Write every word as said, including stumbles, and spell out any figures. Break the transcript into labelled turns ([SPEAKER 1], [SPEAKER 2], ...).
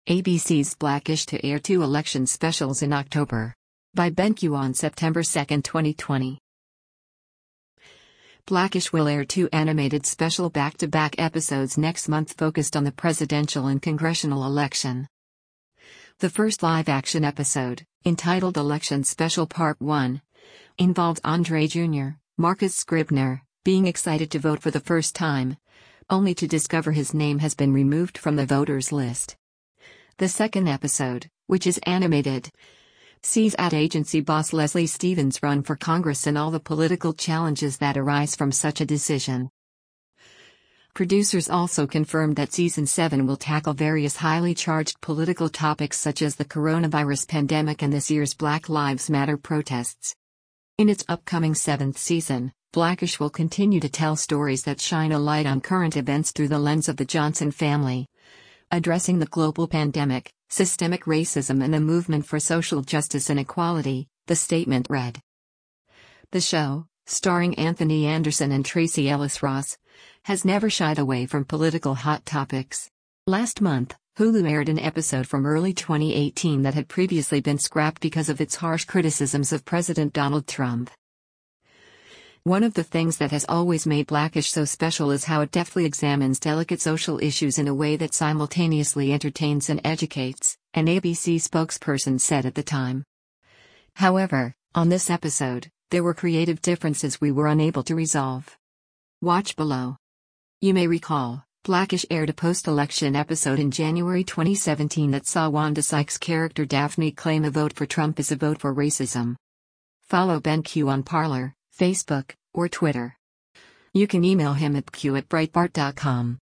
[SPEAKER 1] A B C's Blackish to air two election specials in October. By BenQ on September second, twenty twenty. Blackish will air two animated special back-to-back episodes next month focused on the presidential and congressional election. The first live-action episode, entitled Election Special Part one, involved Andre Junior, Marcus Scribner, being excited to vote for the first time, only to discover his name has been removed from the voters list. The second episode, which is animated, sees ad agency boss Leslie Stevens run for Congress and all the political challenges that arise from such a decision. Producers also confirmed that Season seven will tackle various highly charged political topics such as the coronavirus pandemic and this year's Black Lives Matter protests. In its upcoming seventh season, Blackish will continue to tell stories that shine a light on current events through the lens of the Johnson family, addressing the global pandemic, systemic racism and the movement for social justice and equality, the statement read. The show, starring Anthony Anderson and Tracee Ellis Ross, has never shied away from political hot topics. Last month, Hulu aired an episode from early twenty eighteen that had previously been scrapped because of its harsh criticisms of President Donald Trump. One of the things that has always made Blackish so special is how it deftly examines delicate social issues in a way that simultaneously entertains and educates, an A B C spokesperson said at the time. However, on this episode, there were creative differences we were unable to resolve. Watch below. You may recall, Blackish aired a post-election episode in January twenty seventeen that saw Wanda Sykes' character Daphne claim a vote for Trump is a vote for racism. Follow BenQ on Parler, Facebook, or Twitter. You can email him at q at breitbart dot com.